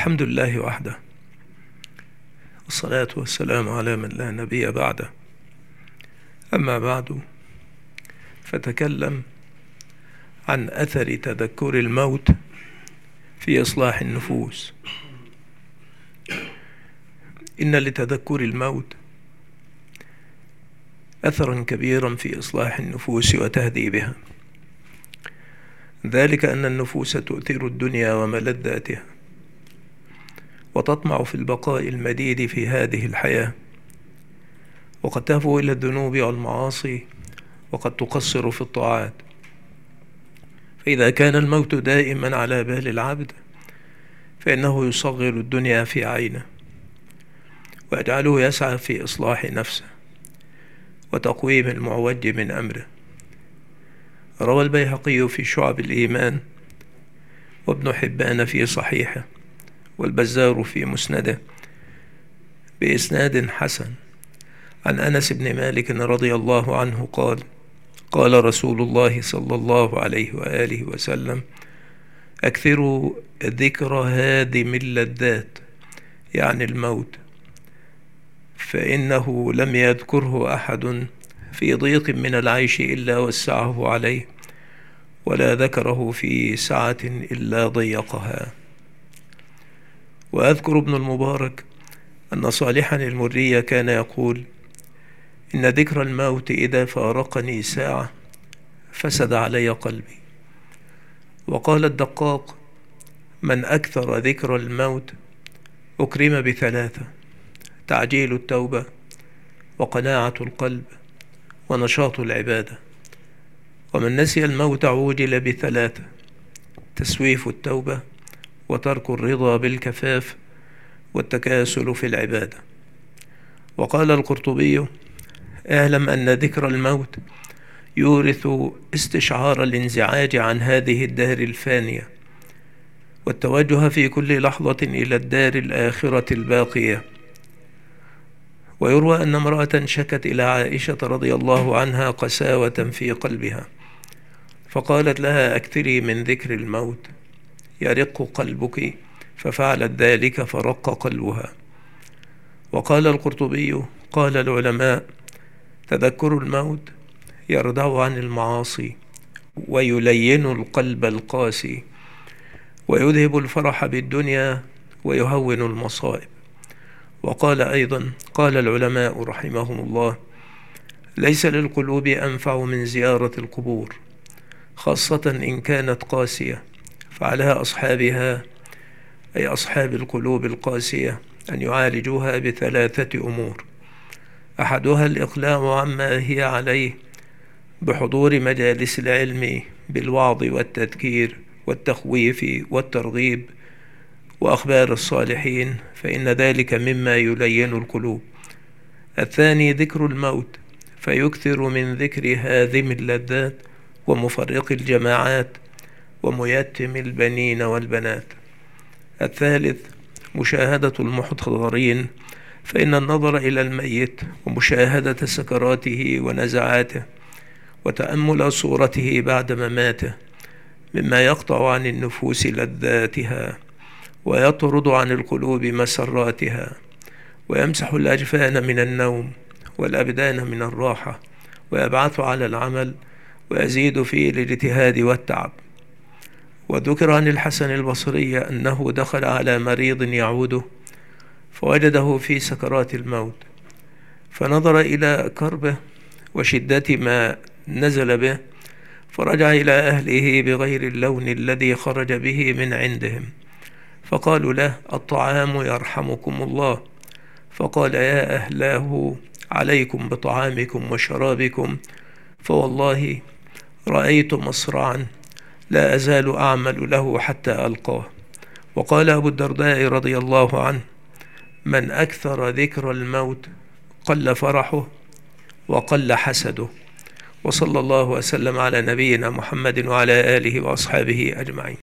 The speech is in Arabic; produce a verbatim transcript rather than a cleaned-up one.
الحمد لله وحده، والصلاة والسلام على من لا نبي بعده. أما بعد، فتكلم عن أثر تذكر الموت في إصلاح النفوس. إن لتذكر الموت أثرا كبيرا في إصلاح النفوس وتهذيبها، ذلك أن النفوس تؤثر الدنيا وملذاتها، وتطمع في البقاء المديد في هذه الحياة، وقد تهفو إلى الذنوب والمعاصي، وقد تقصر في الطاعات. فإذا كان الموت دائما على بال العبد فإنه يصغر الدنيا في عينه، ويجعله يسعى في إصلاح نفسه وتقويم المعوج من أمره. روى البيهقي في شعب الإيمان، وابن حبان في صحيحه، والبزار في مسنده بإسناد حسن عن أنس بن مالك رضي الله عنه قال: قال رسول الله صلى الله عليه وآله وسلم: أكثروا ذكر هادم اللذات، يعني الموت، فإنه لم يذكره أحد في ضيق من العيش إلا وسعه عليه، ولا ذكره في سعة إلا ضيقها. وأذكر ابن المبارك أن صالحا المري كان يقول: إن ذكر الموت إذا فارقني ساعة فسد علي قلبي. وقال الدقاق: من أكثر ذكر الموت أكرم بثلاثة: تعجيل التوبة، وقناعة القلب، ونشاط العبادة. ومن نسي الموت عوجل بثلاثة: تسويف التوبة، وترك الرضا بالكفاف، والتكاسل في العبادة. وقال القرطبي: اعلم أن ذكر الموت يورث استشعار الانزعاج عن هذه الدار الفانية، والتوجه في كل لحظة إلى الدار الآخرة الباقية. ويروى أن امرأة شكت إلى عائشة رضي الله عنها قساوة في قلبها، فقالت لها: أكثري من ذكر الموت يرق قلبك، ففعلت ذلك فرق قلبها. وقال القرطبي: قال العلماء: تذكر الموت يردع عن المعاصي، ويلين القلب القاسي، ويذهب الفرح بالدنيا، ويهون المصائب. وقال أيضا: قال العلماء رحمهم الله: ليس للقلوب أنفع من زيارة القبور، خاصة إن كانت قاسية، فعلى أصحابها، أي أصحاب القلوب القاسية، أن يعالجوها بثلاثة أمور: أحدها الإقلاع عما هي عليه بحضور مجالس العلم بالوعظ والتذكير والتخويف والترغيب وأخبار الصالحين، فإن ذلك مما يلين القلوب. الثاني ذكر الموت، فيكثر من ذكر هاذم اللذات، ومفرق الجماعات، وميتم البنين والبنات. الثالث مشاهدة المحتضرين، فإن النظر إلى الميت ومشاهدة سكراته ونزعاته وتأمل صورته بعد مماته مما يقطع عن النفوس لذاتها، ويطرد عن القلوب مسراتها، ويمسح الأجفان من النوم والأبدان من الراحة، ويبعث على العمل، ويزيد في الاجتهاد والتعب. وذكر عن الحسن البصري أنه دخل على مريض يعوده، فوجده في سكرات الموت، فنظر إلى كربه وشدة ما نزل به، فرجع إلى أهله بغير اللون الذي خرج به من عندهم، فقالوا له: الطعام يرحمكم الله. فقال: يا أهلاه، عليكم بطعامكم وشرابكم، فوالله رأيت مصرعا لا أزال أعمل له حتى ألقاه. وقال أبو الدرداء رضي الله عنه: من أكثر ذكر الموت قل فرحه وقل حسده. وصلى الله وسلم على نبينا محمد وعلى آله وأصحابه أجمعين.